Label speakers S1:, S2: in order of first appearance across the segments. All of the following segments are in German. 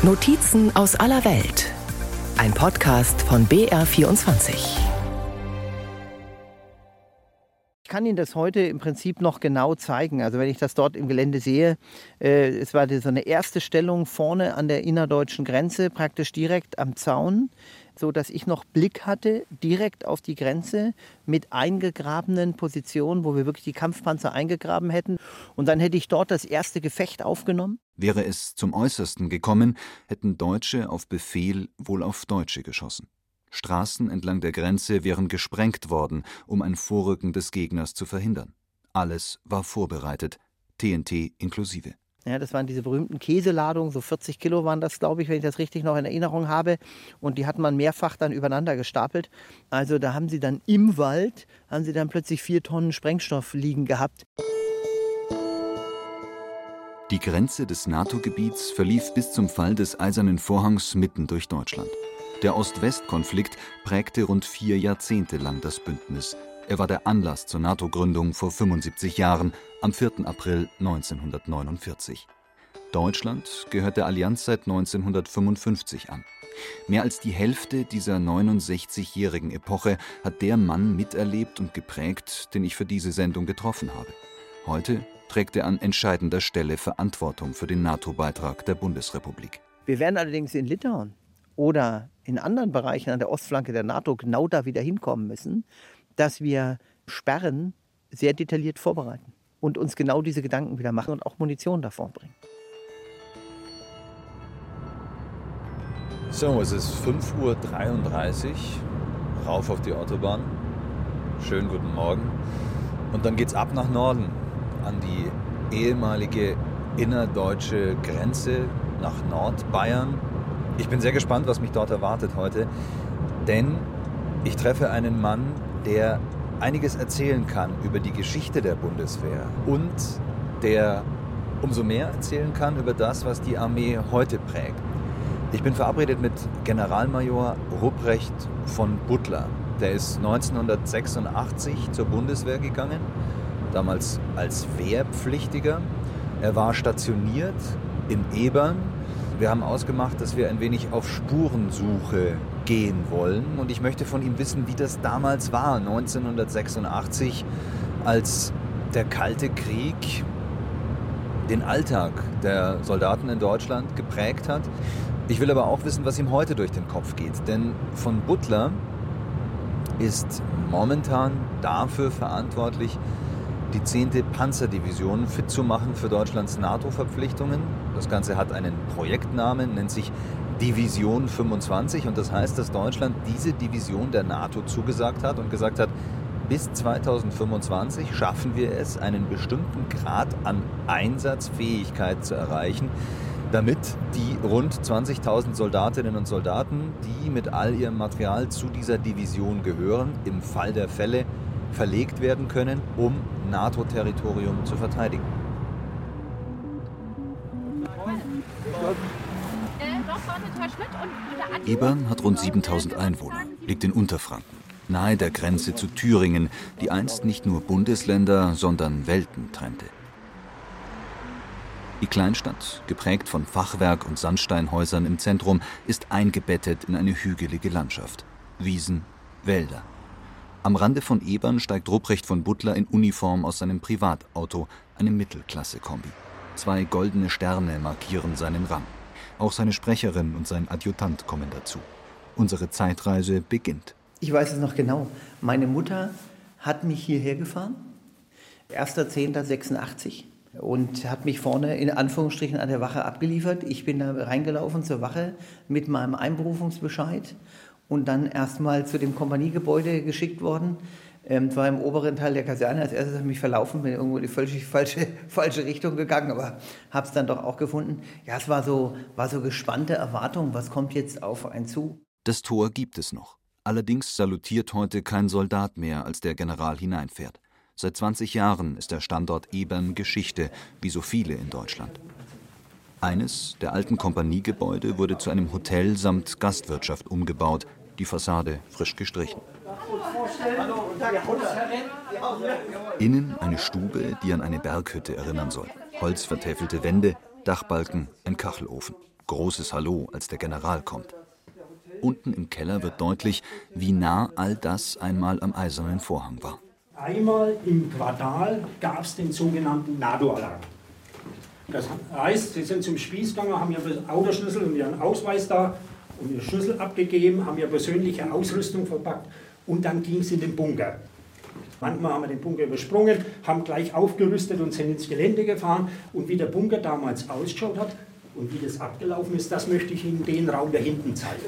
S1: Notizen aus aller Welt. Ein Podcast von BR24.
S2: Ich kann Ihnen das heute im Prinzip noch genau zeigen. Also wenn ich das dort im Gelände sehe, es war so eine erste Stellung vorne an der innerdeutschen Grenze, praktisch direkt am Zaun, so dass ich noch Blick hatte direkt auf die Grenze mit eingegrabenen Positionen, wo wir wirklich die Kampfpanzer eingegraben hätten. Und dann hätte ich dort das erste Gefecht aufgenommen.
S3: Wäre es zum Äußersten gekommen, hätten Deutsche auf Befehl wohl auf Deutsche geschossen. Straßen entlang der Grenze wären gesprengt worden, um ein Vorrücken des Gegners zu verhindern. Alles war vorbereitet, TNT inklusive.
S2: Ja, das waren diese berühmten Käseladungen, so 40 Kilo waren das, glaube ich, wenn ich das richtig noch in Erinnerung habe. Und die hat man mehrfach dann übereinander gestapelt. Also da haben sie dann im Wald, plötzlich 4 Tonnen Sprengstoff liegen gehabt.
S3: Die Grenze des NATO-Gebiets verlief bis zum Fall des Eisernen Vorhangs mitten durch Deutschland. Der Ost-West-Konflikt prägte rund 4 Jahrzehnte lang das Bündnis. Er war der Anlass zur NATO-Gründung vor 75 Jahren, am 4. April 1949. Deutschland gehört der Allianz seit 1955 an. Mehr als die Hälfte dieser 69-jährigen Epoche hat der Mann miterlebt und geprägt, den ich für diese Sendung getroffen habe. Heute trägt er an entscheidender Stelle Verantwortung für den NATO-Beitrag der Bundesrepublik.
S2: Wir werden allerdings in Litauen oder in anderen Bereichen an der Ostflanke der NATO genau da wieder hinkommen müssen, dass wir Sperren sehr detailliert vorbereiten und uns genau diese Gedanken wieder machen und auch Munition davor bringen.
S4: So, es ist 5:33 Uhr, rauf auf die Autobahn. Schönen guten Morgen. Und dann geht's ab nach Norden, an die ehemalige innerdeutsche Grenze nach Nordbayern. Ich bin sehr gespannt, was mich dort erwartet heute, denn ich treffe einen Mann, der einiges erzählen kann über die Geschichte der Bundeswehr und der umso mehr erzählen kann über das, was die Armee heute prägt. Ich bin verabredet mit Generalmajor Rupprecht von Butler. Der ist 1986 zur Bundeswehr gegangen, damals als Wehrpflichtiger. Er war stationiert in Ebern. Wir haben ausgemacht, dass wir ein wenig auf Spurensuche gehen wollen. Und ich möchte von ihm wissen, wie das damals war, 1986, als der Kalte Krieg den Alltag der Soldaten in Deutschland geprägt hat. Ich will aber auch wissen, was ihm heute durch den Kopf geht. Denn von Butler ist momentan dafür verantwortlich, die 10. Panzerdivision fit zu machen für Deutschlands NATO-Verpflichtungen. Das Ganze hat einen Projektnamen, nennt sich Division 25. Und das heißt, dass Deutschland diese Division der NATO zugesagt hat und gesagt hat, bis 2025 schaffen wir es, einen bestimmten Grad an Einsatzfähigkeit zu erreichen, damit die rund 20.000 Soldatinnen und Soldaten, die mit all ihrem Material zu dieser Division gehören, im Fall der Fälle verlegt werden können, um NATO-Territorium zu verteidigen.
S3: Ebern hat rund 7.000 Einwohner, liegt in Unterfranken, nahe der Grenze zu Thüringen, die einst nicht nur Bundesländer, sondern Welten trennte. Die Kleinstadt, geprägt von Fachwerk- und Sandsteinhäusern im Zentrum, ist eingebettet in eine hügelige Landschaft. Wiesen, Wälder. Am Rande von Ebern steigt Rupprecht von Butler in Uniform aus seinem Privatauto, einem Mittelklasse-Kombi. 2 goldene Sterne markieren seinen Rang. Auch seine Sprecherin und sein Adjutant kommen dazu. Unsere Zeitreise beginnt.
S2: Ich weiß es noch genau. Meine Mutter hat mich hierher gefahren, 1.10.86, und hat mich vorne in Anführungsstrichen an der Wache abgeliefert. Ich bin da reingelaufen zur Wache mit meinem Einberufungsbescheid und dann erstmal zu dem Kompaniegebäude geschickt worden. War im oberen Teil der Kaserne. Als erstes habe ich mich verlaufen, bin irgendwo in die falsche Richtung gegangen, aber habe es dann doch auch gefunden. Ja, es war so gespannte Erwartung, was kommt jetzt auf einen zu.
S3: Das Tor gibt es noch. Allerdings salutiert heute kein Soldat mehr, als der General hineinfährt. Seit 20 Jahren ist der Standort Ebern Geschichte, wie so viele in Deutschland. Eines der alten Kompaniegebäude wurde zu einem Hotel samt Gastwirtschaft umgebaut, die Fassade frisch gestrichen. Innen eine Stube, die an eine Berghütte erinnern soll. Holzvertäfelte Wände, Dachbalken, ein Kachelofen. Großes Hallo, als der General kommt. Unten im Keller wird deutlich, wie nah all das einmal am Eisernen Vorhang war.
S5: Einmal im Quartal gab es den sogenannten NATO-Alarm. Das heißt, Sie sind zum Spieß gegangen, haben Ihren Autoschlüssel und Ihren Ausweis da und Ihren Schlüssel abgegeben, haben Ihre persönliche Ausrüstung verpackt und dann ging es in den Bunker. Manchmal haben wir den Bunker übersprungen, haben gleich aufgerüstet und sind ins Gelände gefahren. Und wie der Bunker damals ausgeschaut hat und wie das abgelaufen ist, das möchte ich Ihnen den Raum da hinten zeigen.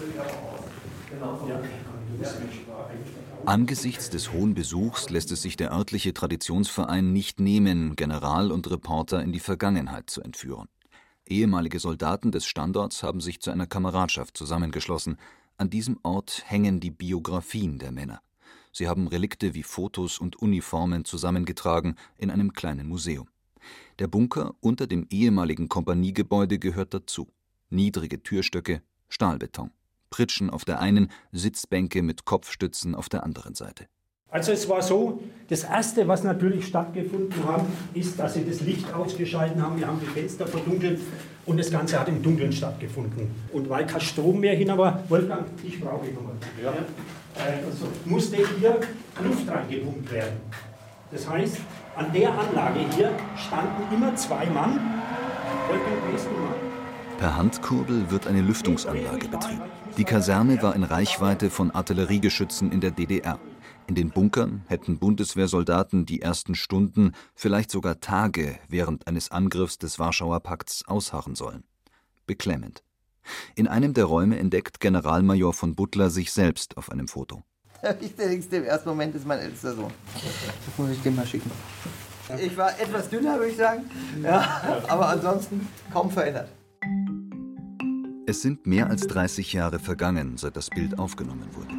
S3: Angesichts des hohen Besuchs lässt es sich der örtliche Traditionsverein nicht nehmen, General und Reporter in die Vergangenheit zu entführen. Ehemalige Soldaten des Standorts haben sich zu einer Kameradschaft zusammengeschlossen. An diesem Ort hängen die Biografien der Männer. Sie haben Relikte wie Fotos und Uniformen zusammengetragen in einem kleinen Museum. Der Bunker unter dem ehemaligen Kompaniegebäude gehört dazu. Niedrige Türstöcke, Stahlbeton. Pritschen auf der einen, Sitzbänke mit Kopfstützen auf der anderen Seite.
S5: Also es war so, das Erste, was natürlich stattgefunden hat, ist, dass sie das Licht ausgeschalten haben, wir haben die Fenster verdunkelt und das Ganze hat im Dunkeln stattgefunden. Und weil kein Strom mehr hin war, Wolfgang, ich brauche nochmal. Ja. Also musste hier Luft reingepumpt werden. Das heißt, an der Anlage hier standen immer 2 Mann. Wolfgang, nächsten Mal.
S3: Per Handkurbel wird eine Lüftungsanlage betrieben. Die Kaserne war in Reichweite von Artilleriegeschützen in der DDR. In den Bunkern hätten Bundeswehrsoldaten die ersten Stunden, vielleicht sogar Tage während eines Angriffs des Warschauer Pakts ausharren sollen. Beklemmend. In einem der Räume entdeckt Generalmajor von Butler sich selbst auf einem Foto.
S2: Der wichtigste im ersten Moment ist mein ältester Sohn. Das muss ich dem mal schicken. Ich war etwas dünner, würde ich sagen, ja, aber ansonsten kaum verändert.
S3: Es sind mehr als 30 Jahre vergangen, seit das Bild aufgenommen wurde.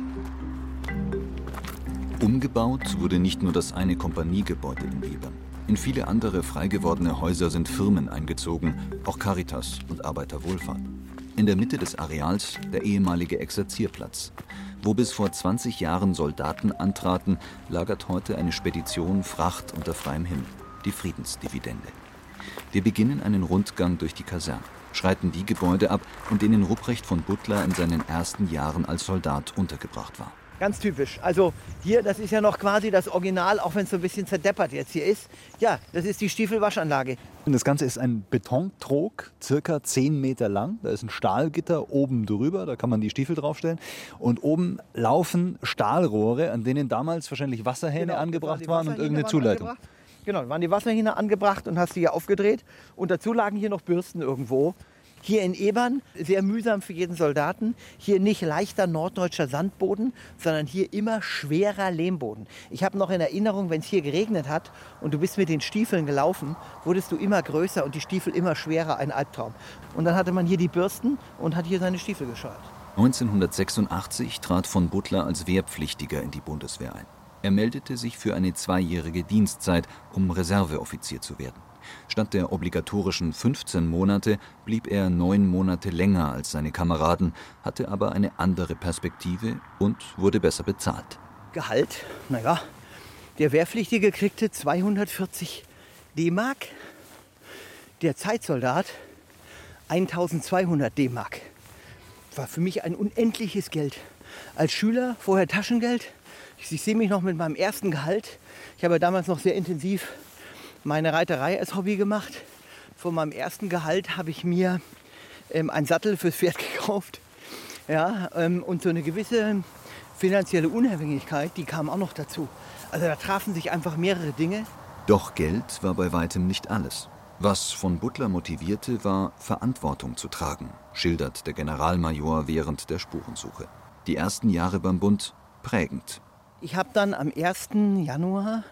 S3: Umgebaut wurde nicht nur das eine Kompaniegebäude in Webern. In viele andere frei gewordene Häuser sind Firmen eingezogen, auch Caritas und Arbeiterwohlfahrt. In der Mitte des Areals der ehemalige Exerzierplatz. Wo bis vor 20 Jahren Soldaten antraten, lagert heute eine Spedition Fracht unter freiem Himmel, die Friedensdividende. Wir beginnen einen Rundgang durch die Kaserne, schreiten die Gebäude ab, in denen Rupprecht von Butler in seinen ersten Jahren als Soldat untergebracht war.
S2: Ganz typisch. Also hier, das ist ja noch quasi das Original, auch wenn es so ein bisschen zerdeppert jetzt hier ist. Ja, das ist die Stiefelwaschanlage.
S4: Das Ganze ist ein Betontrog, circa 10 Meter lang. Da ist ein Stahlgitter oben drüber, da kann man die Stiefel draufstellen. Und oben laufen Stahlrohre, an denen damals wahrscheinlich Wasserhähne angebracht waren und irgendeine Zuleitung.
S2: Genau, da waren die Wasserhähne angebracht und hast die hier aufgedreht. Und dazu lagen hier noch Bürsten irgendwo. Hier in Ebern, sehr mühsam für jeden Soldaten, hier nicht leichter norddeutscher Sandboden, sondern hier immer schwerer Lehmboden. Ich habe noch in Erinnerung, wenn es hier geregnet hat und du bist mit den Stiefeln gelaufen, wurdest du immer größer und die Stiefel immer schwerer, ein Albtraum. Und dann hatte man hier die Bürsten und hat hier seine Stiefel gescheuert.
S3: 1986 trat von Butler als Wehrpflichtiger in die Bundeswehr ein. Er meldete sich für eine 2-jährige Dienstzeit, um Reserveoffizier zu werden. Statt der obligatorischen 15 Monate blieb er 9 Monate länger als seine Kameraden, hatte aber eine andere Perspektive und wurde besser bezahlt.
S2: Gehalt, naja, der Wehrpflichtige kriegte 240 D-Mark, der Zeitsoldat 1200 D-Mark. War für mich ein unendliches Geld. Als Schüler vorher Taschengeld. Ich sehe mich noch mit meinem ersten Gehalt. Ich habe damals noch sehr intensiv meine Reiterei als Hobby gemacht. Von meinem ersten Gehalt habe ich mir einen Sattel fürs Pferd gekauft. Ja, und so eine gewisse finanzielle Unabhängigkeit, die kam auch noch dazu. Also da trafen sich einfach mehrere Dinge.
S3: Doch Geld war bei weitem nicht alles. Was von Butler motivierte, war Verantwortung zu tragen, schildert der Generalmajor während der Spurensuche. Die ersten Jahre beim Bund prägend.
S2: Ich habe dann am 1. Januar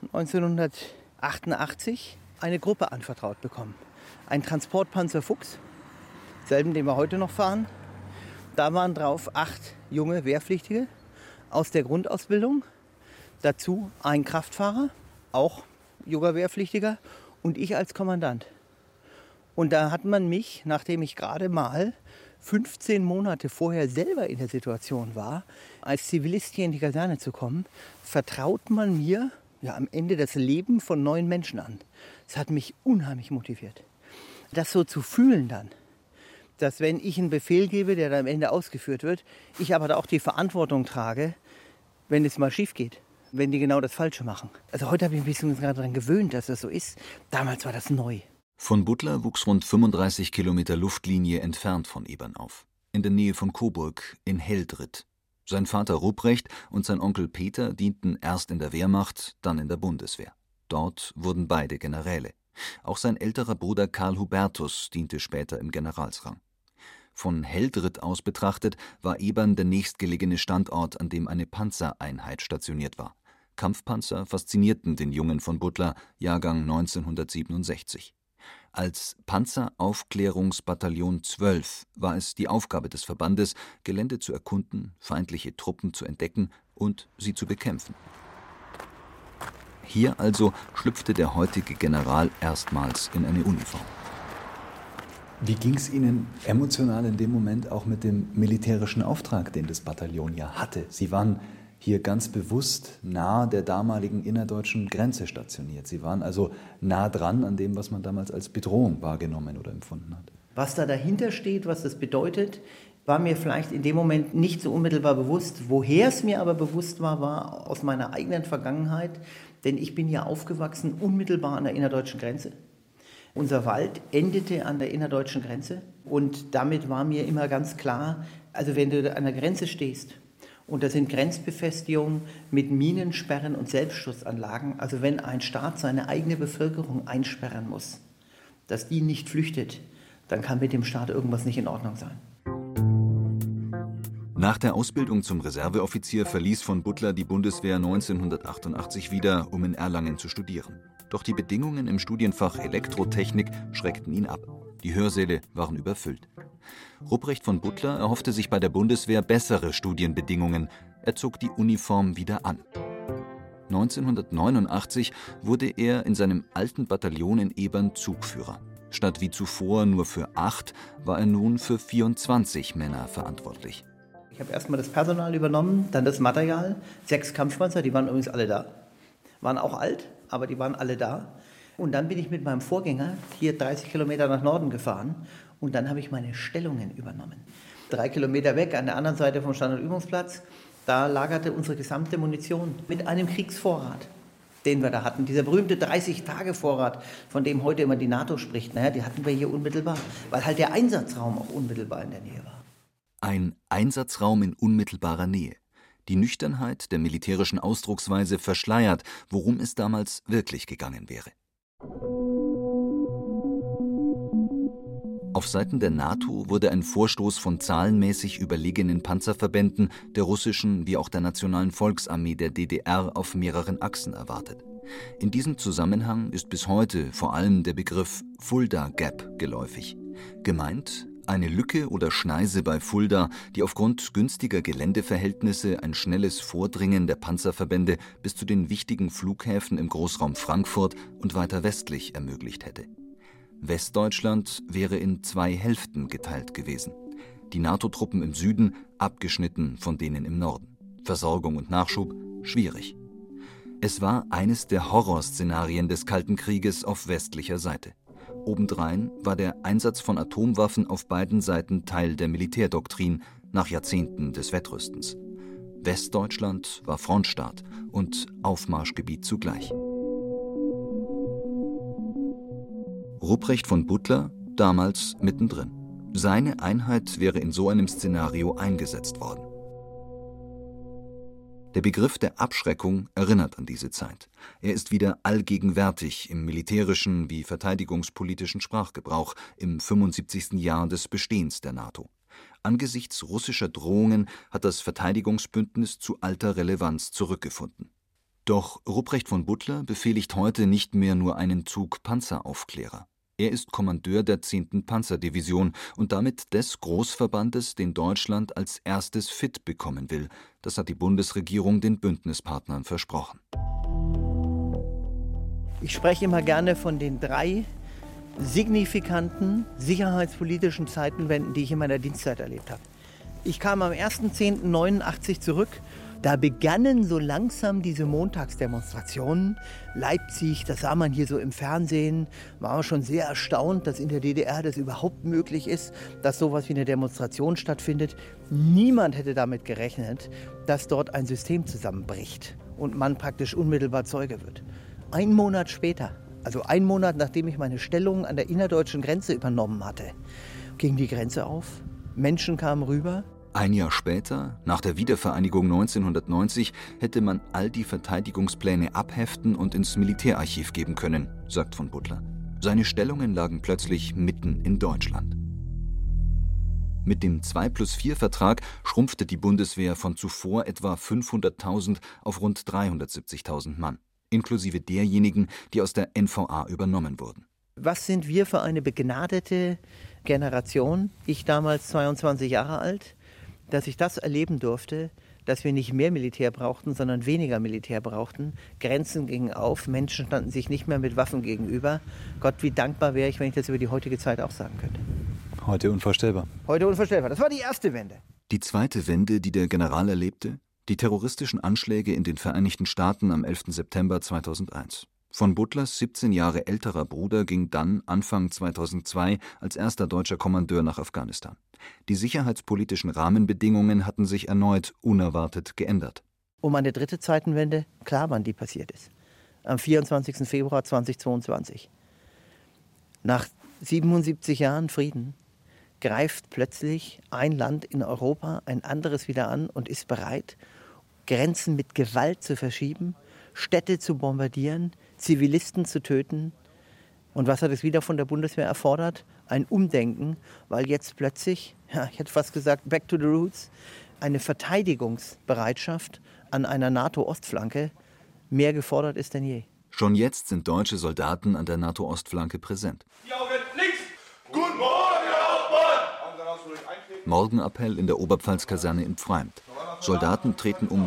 S2: 1988 eine Gruppe anvertraut bekommen. Ein Transportpanzer Fuchs, selben, den wir heute noch fahren. Da waren drauf 8 junge Wehrpflichtige aus der Grundausbildung. Dazu ein Kraftfahrer, auch junger Wehrpflichtiger, und ich als Kommandant. Und da hat man mich, nachdem ich gerade mal 15 Monate vorher selber in der Situation war, als Zivilist hier in die Kaserne zu kommen, vertraut man mir am Ende das Leben von 9 Menschen an. Das hat mich unheimlich motiviert. Das so zu fühlen dann, dass wenn ich einen Befehl gebe, der dann am Ende ausgeführt wird, ich aber da auch die Verantwortung trage, wenn es mal schief geht, wenn die genau das Falsche machen. Also heute habe ich mich ein bisschen daran gewöhnt, dass das so ist. Damals war das neu.
S3: Von Butler wuchs rund 35 Kilometer Luftlinie entfernt von Ebern auf, in der Nähe von Coburg in Heldritt. Sein Vater Rupprecht und sein Onkel Peter dienten erst in der Wehrmacht, dann in der Bundeswehr. Dort wurden beide Generäle. Auch sein älterer Bruder Karl Hubertus diente später im Generalsrang. Von Heldritt aus betrachtet war Ebern der nächstgelegene Standort, an dem eine Panzereinheit stationiert war. Kampfpanzer faszinierten den Jungen von Butler, Jahrgang 1967. Als Panzeraufklärungsbataillon 12 war es die Aufgabe des Verbandes, Gelände zu erkunden, feindliche Truppen zu entdecken und sie zu bekämpfen. Hier also schlüpfte der heutige General erstmals in eine Uniform.
S4: Wie ging es Ihnen emotional in dem Moment auch mit dem militärischen Auftrag, den das Bataillon ja hatte? Sie waren hier ganz bewusst nahe der damaligen innerdeutschen Grenze stationiert. Sie waren also nah dran an dem, was man damals als Bedrohung wahrgenommen oder empfunden hat.
S2: Was da dahinter steht, was das bedeutet, war mir vielleicht in dem Moment nicht so unmittelbar bewusst. Woher es mir aber bewusst war, war aus meiner eigenen Vergangenheit, denn ich bin ja aufgewachsen unmittelbar an der innerdeutschen Grenze. Unser Wald endete an der innerdeutschen Grenze und damit war mir immer ganz klar, also wenn du an der Grenze stehst und da sind Grenzbefestigungen mit Minensperren und Selbstschutzanlagen, also wenn ein Staat seine eigene Bevölkerung einsperren muss, dass die nicht flüchtet, dann kann mit dem Staat irgendwas nicht in Ordnung sein.
S3: Nach der Ausbildung zum Reserveoffizier verließ von Butler die Bundeswehr 1988 wieder, um in Erlangen zu studieren. Doch die Bedingungen im Studienfach Elektrotechnik schreckten ihn ab. Die Hörsäle waren überfüllt. Rupprecht von Butler erhoffte sich bei der Bundeswehr bessere Studienbedingungen. Er zog die Uniform wieder an. 1989 wurde er in seinem alten Bataillon in Ebern Zugführer. Statt wie zuvor nur für 8 war er nun für 24 Männer verantwortlich.
S2: Ich habe erstmal das Personal übernommen, dann das Material, 6 Kampfpanzer, die waren übrigens alle da. Waren auch alt, aber die waren alle da. Und dann bin ich mit meinem Vorgänger hier 30 Kilometer nach Norden gefahren und dann habe ich meine Stellungen übernommen. 3 Kilometer weg, an der anderen Seite vom Standardübungsplatz, da lagerte unsere gesamte Munition mit einem Kriegsvorrat, den wir da hatten. Dieser berühmte 30-Tage-Vorrat, von dem heute immer die NATO spricht, die hatten wir hier unmittelbar, weil halt der Einsatzraum auch unmittelbar in der Nähe war.
S3: Ein Einsatzraum in unmittelbarer Nähe. Die Nüchternheit der militärischen Ausdrucksweise verschleiert, worum es damals wirklich gegangen wäre. Auf Seiten der NATO wurde ein Vorstoß von zahlenmäßig überlegenen Panzerverbänden der russischen wie auch der Nationalen Volksarmee der DDR auf mehreren Achsen erwartet. In diesem Zusammenhang ist bis heute vor allem der Begriff Fulda Gap geläufig. Gemeint eine Lücke oder Schneise bei Fulda, die aufgrund günstiger Geländeverhältnisse ein schnelles Vordringen der Panzerverbände bis zu den wichtigen Flughäfen im Großraum Frankfurt und weiter westlich ermöglicht hätte. Westdeutschland wäre in 2 Hälften geteilt gewesen. Die NATO-Truppen im Süden abgeschnitten von denen im Norden. Versorgung und Nachschub schwierig. Es war eines der Horrorszenarien des Kalten Krieges auf westlicher Seite. Obendrein war der Einsatz von Atomwaffen auf beiden Seiten Teil der Militärdoktrin nach Jahrzehnten des Wettrüstens. Westdeutschland war Frontstaat und Aufmarschgebiet zugleich. Rupprecht von Butler damals mittendrin. Seine Einheit wäre in so einem Szenario eingesetzt worden. Der Begriff der Abschreckung erinnert an diese Zeit. Er ist wieder allgegenwärtig im militärischen wie verteidigungspolitischen Sprachgebrauch im 75. Jahr des Bestehens der NATO. Angesichts russischer Drohungen hat das Verteidigungsbündnis zu alter Relevanz zurückgefunden. Doch Rupprecht von Butler befehligt heute nicht mehr nur einen Zug Panzeraufklärer. Er ist Kommandeur der 10. Panzerdivision und damit des Großverbandes, den Deutschland als erstes fit bekommen will. Das hat die Bundesregierung den Bündnispartnern versprochen.
S2: Ich spreche immer gerne von den 3 signifikanten sicherheitspolitischen Zeitenwenden, die ich in meiner Dienstzeit erlebt habe. Ich kam am 1.10.89 zurück Da begannen so langsam diese Montagsdemonstrationen. Leipzig, das sah man hier so im Fernsehen, war schon sehr erstaunt, dass in der DDR das überhaupt möglich ist, dass sowas wie eine Demonstration stattfindet. Niemand hätte damit gerechnet, dass dort ein System zusammenbricht und man praktisch unmittelbar Zeuge wird. 1 Monat später, also 1 Monat nachdem ich meine Stellung an der innerdeutschen Grenze übernommen hatte, ging die Grenze auf, Menschen kamen rüber.
S3: Ein Jahr später, nach der Wiedervereinigung 1990, hätte man all die Verteidigungspläne abheften und ins Militärarchiv geben können, sagt von Butler. Seine Stellungen lagen plötzlich mitten in Deutschland. Mit dem 2+4-Vertrag schrumpfte die Bundeswehr von zuvor etwa 500.000 auf rund 370.000 Mann, inklusive derjenigen, die aus der NVA übernommen wurden.
S2: Was sind wir für eine begnadete Generation, ich damals 22 Jahre alt, dass ich das erleben durfte, dass wir nicht mehr Militär brauchten, sondern weniger Militär brauchten. Grenzen gingen auf, Menschen standen sich nicht mehr mit Waffen gegenüber. Gott, wie dankbar wäre ich, wenn ich das über die heutige Zeit auch sagen könnte.
S4: Heute unvorstellbar.
S2: Heute unvorstellbar. Das war die erste Wende.
S3: Die zweite Wende, die der General erlebte, die terroristischen Anschläge in den Vereinigten Staaten am 11. September 2001. Von Butlers 17 Jahre älterer Bruder ging dann Anfang 2002 als erster deutscher Kommandeur nach Afghanistan. Die sicherheitspolitischen Rahmenbedingungen hatten sich erneut unerwartet geändert.
S2: Um eine dritte Zeitenwende, klar, wann die passiert ist. Am 24. Februar 2022. Nach 77 Jahren Frieden greift plötzlich ein Land in Europa ein anderes wieder an und ist bereit, Grenzen mit Gewalt zu verschieben, Städte zu bombardieren, Zivilisten zu töten. Und was hat es wieder von der Bundeswehr erfordert? Ein Umdenken, weil jetzt plötzlich, ich hätte fast gesagt, back to the roots, eine Verteidigungsbereitschaft an einer NATO-Ostflanke mehr gefordert ist denn je.
S3: Schon jetzt sind deutsche Soldaten an der NATO-Ostflanke präsent.
S6: Die Augen links! Guten Morgen, Herr Hauptmann!
S3: Morgenappell in der Oberpfalz-Kaserne in Pfreimd. Soldaten treten um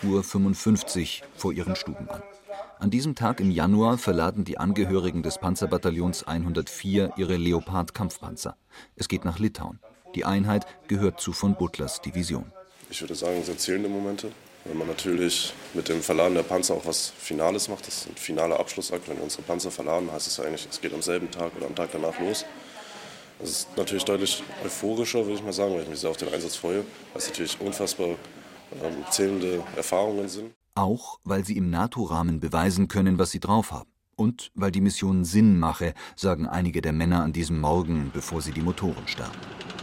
S3: 4:55 Uhr vor ihren Stuben an. An diesem Tag im Januar verladen die Angehörigen des Panzerbataillons 104 ihre Leopard-Kampfpanzer. Es geht nach Litauen. Die Einheit gehört zu von Butlers Division.
S7: Ich würde sagen, es sind zählende Momente. Wenn man natürlich mit dem Verladen der Panzer auch was Finales macht, das ist ein finaler Abschlussakt. Wenn wir unsere Panzer verladen, heißt es ja eigentlich, es geht am selben Tag oder am Tag danach los. Das ist natürlich deutlich euphorischer, würde ich mal sagen, weil ich mich sehr auf den Einsatz freue, weil es natürlich unfassbar zählende Erfahrungen sind.
S3: Auch, weil sie im NATO-Rahmen beweisen können, was sie drauf haben. Und weil die Mission Sinn mache, sagen einige der Männer an diesem Morgen, bevor sie die Motoren starten.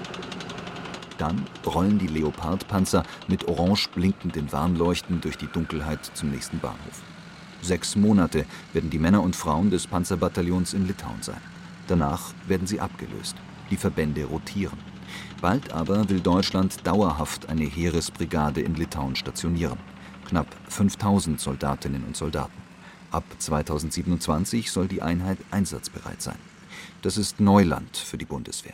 S3: Dann rollen die Leopard-Panzer mit orange blinkenden Warnleuchten durch die Dunkelheit zum nächsten Bahnhof. 6 Monate werden die Männer und Frauen des Panzerbataillons in Litauen sein. Danach werden sie abgelöst. Die Verbände rotieren. Bald aber will Deutschland dauerhaft eine Heeresbrigade in Litauen stationieren. Knapp 5.000 Soldatinnen und Soldaten. Ab 2027 soll die Einheit einsatzbereit sein. Das ist Neuland für die Bundeswehr.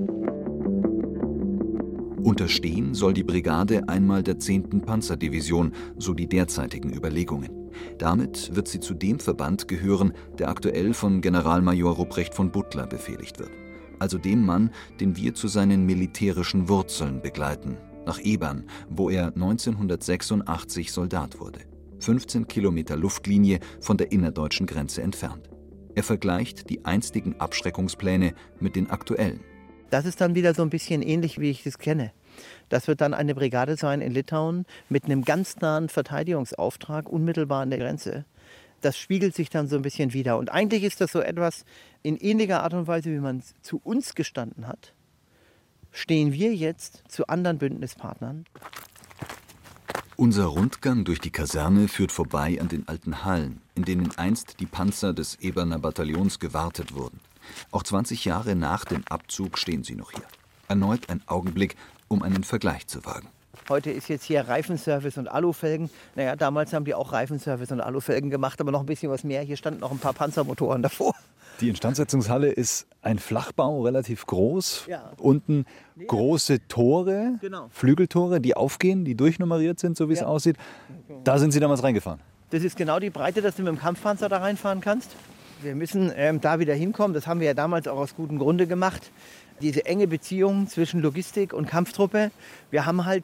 S3: Unterstehen soll die Brigade einmal der 10. Panzerdivision, so die derzeitigen Überlegungen. Damit wird sie zu dem Verband gehören, der aktuell von Generalmajor Rupprecht von Butler befehligt wird. Also dem Mann, den wir zu seinen militärischen Wurzeln begleiten. Nach Ebern, wo er 1986 Soldat wurde. 15 Kilometer Luftlinie von der innerdeutschen Grenze entfernt. Er vergleicht die einstigen Abschreckungspläne mit den aktuellen.
S2: Das ist dann wieder so ein bisschen ähnlich, wie ich das kenne. Das wird dann eine Brigade sein in Litauen mit einem ganz nahen Verteidigungsauftrag unmittelbar an der Grenze. Das spiegelt sich dann so ein bisschen wider. Und eigentlich ist das so etwas in ähnlicher Art und Weise, wie man zu uns gestanden hat, stehen wir jetzt zu anderen Bündnispartnern.
S3: Unser Rundgang durch die Kaserne führt vorbei an den alten Hallen, in denen einst die Panzer des Eberner Bataillons gewartet wurden. Auch 20 Jahre nach dem Abzug stehen sie noch hier. Erneut ein Augenblick, um einen Vergleich zu wagen.
S2: Heute ist jetzt hier Reifenservice und Alufelgen. Naja, damals haben die auch Reifenservice und Alufelgen gemacht, aber noch ein bisschen was mehr. Hier standen noch ein paar Panzermotoren davor.
S4: Die Instandsetzungshalle ist ein Flachbau, relativ groß.
S2: Ja.
S4: Unten große Tore,
S2: Genau.
S4: Flügeltore, die aufgehen, die durchnummeriert sind, so wie es aussieht. Da sind Sie damals reingefahren.
S2: Das ist genau die Breite, dass du mit dem Kampfpanzer da reinfahren kannst. Wir müssen da wieder hinkommen. Das haben wir ja damals auch aus gutem Grunde gemacht. Diese enge Beziehung zwischen Logistik und Kampftruppe. Wir haben halt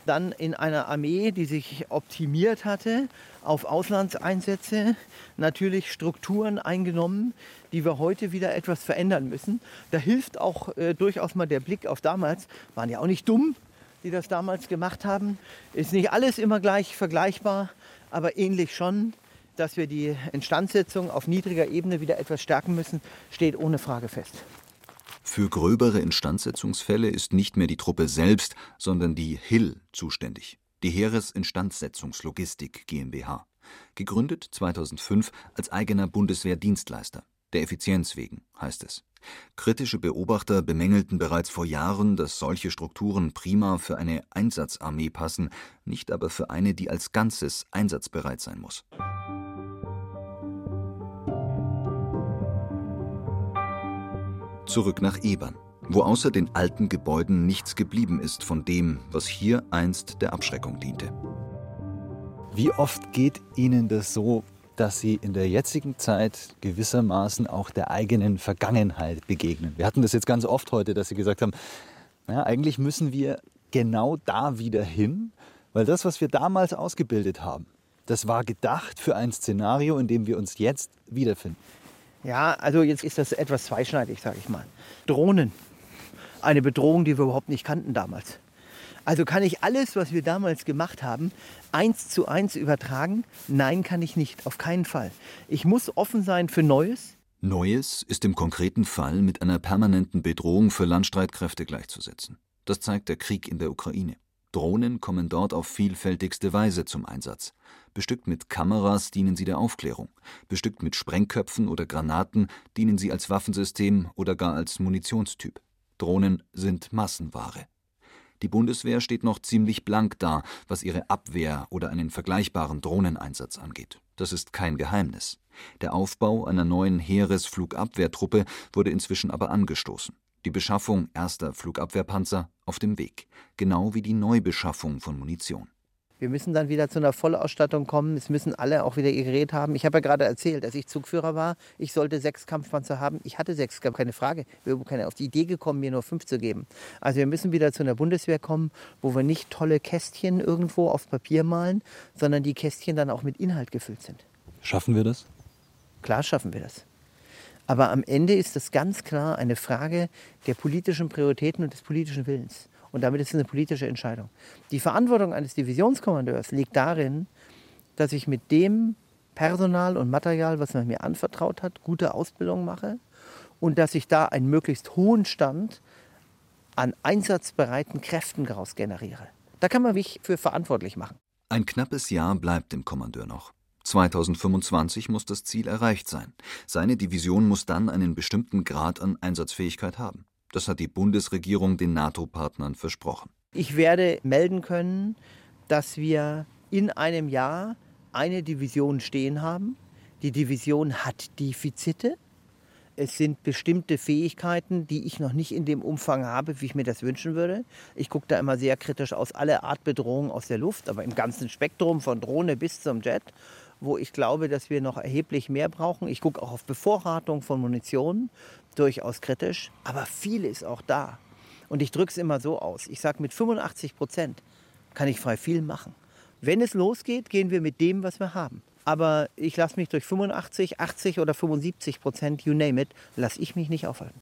S2: Dann in einer Armee, die sich optimiert hatte auf Auslandseinsätze, natürlich Strukturen eingenommen, die wir heute wieder etwas verändern müssen. Da hilft auch durchaus mal der Blick auf damals. Waren ja auch nicht dumm, die das damals gemacht haben. Ist nicht alles immer gleich vergleichbar, aber ähnlich schon. Dass wir die Instandsetzung auf niedriger Ebene wieder etwas stärken müssen, steht ohne Frage fest.
S3: Für gröbere Instandsetzungsfälle ist nicht mehr die Truppe selbst, sondern die HIL zuständig, die Heeresinstandsetzungslogistik GmbH, gegründet 2005 als eigener Bundeswehrdienstleister, der Effizienz wegen, heißt es. Kritische Beobachter bemängelten bereits vor Jahren, dass solche Strukturen prima für eine Einsatzarmee passen, nicht aber für eine, die als Ganzes einsatzbereit sein muss. Zurück nach Ebern, wo außer den alten Gebäuden nichts geblieben ist von dem, was hier einst der Abschreckung diente.
S4: Wie oft geht Ihnen das so, dass Sie in der jetzigen Zeit gewissermaßen auch der eigenen Vergangenheit begegnen? Wir hatten das jetzt ganz oft heute, dass Sie gesagt haben, naja, eigentlich müssen wir genau da wieder hin, weil das, was wir damals ausgebildet haben, das war gedacht für ein Szenario, in dem wir uns jetzt wiederfinden.
S2: Ja, also jetzt ist das etwas zweischneidig, sage ich mal. Drohnen, eine Bedrohung, die wir überhaupt nicht kannten damals. Also kann ich alles, was wir damals gemacht haben, 1:1 übertragen? Nein, kann ich nicht, auf keinen Fall. Ich muss offen sein für Neues.
S3: Neues ist im konkreten Fall mit einer permanenten Bedrohung für Landstreitkräfte gleichzusetzen. Das zeigt der Krieg in der Ukraine. Drohnen kommen dort auf vielfältigste Weise zum Einsatz. Bestückt mit Kameras dienen sie der Aufklärung. Bestückt mit Sprengköpfen oder Granaten dienen sie als Waffensystem oder gar als Munitionstyp. Drohnen sind Massenware. Die Bundeswehr steht noch ziemlich blank da, was ihre Abwehr oder einen vergleichbaren Drohneneinsatz angeht. Das ist kein Geheimnis. Der Aufbau einer neuen Heeresflugabwehrtruppe wurde inzwischen aber angestoßen. Die Beschaffung erster Flugabwehrpanzer auf dem Weg, genau wie die Neubeschaffung von Munition.
S2: Wir müssen dann wieder zu einer Vollausstattung kommen. Es müssen alle auch wieder ihr Gerät haben. Ich habe ja gerade erzählt, als ich Zugführer war, ich sollte 6 Kampfpanzer haben. Ich hatte 6, gab keine Frage. Wir sind keine auf die Idee gekommen, mir nur 5 zu geben. Also wir müssen wieder zu einer Bundeswehr kommen, wo wir nicht tolle Kästchen irgendwo aufs Papier malen, sondern die Kästchen dann auch mit Inhalt gefüllt sind.
S4: Schaffen wir das?
S2: Klar schaffen wir das. Aber am Ende ist das ganz klar eine Frage der politischen Prioritäten und des politischen Willens. Und damit ist es eine politische Entscheidung. Die Verantwortung eines Divisionskommandeurs liegt darin, dass ich mit dem Personal und Material, was man mir anvertraut hat, gute Ausbildung mache und dass ich da einen möglichst hohen Stand an einsatzbereiten Kräften daraus generiere. Da kann man mich für verantwortlich machen.
S3: Ein knappes Jahr bleibt dem Kommandeur noch. 2025 muss das Ziel erreicht sein. Seine Division muss dann einen bestimmten Grad an Einsatzfähigkeit haben. Das hat die Bundesregierung den NATO-Partnern versprochen.
S2: Ich werde melden können, dass wir in einem Jahr eine Division stehen haben. Die Division hat Defizite. Es sind bestimmte Fähigkeiten, die ich noch nicht in dem Umfang habe, wie ich mir das wünschen würde. Ich gucke da immer sehr kritisch aus alle Art Bedrohung aus der Luft, aber im ganzen Spektrum von Drohne bis zum Jet, wo ich glaube, dass wir noch erheblich mehr brauchen. Ich gucke auch auf Bevorratung von Munition, durchaus kritisch, aber viel ist auch da. Und ich drücke es immer so aus. Ich sage, mit 85% kann ich frei viel machen. Wenn es losgeht, gehen wir mit dem, was wir haben. Aber ich lasse mich durch 85, 80 oder 75%, you name it, lasse ich mich nicht aufhalten.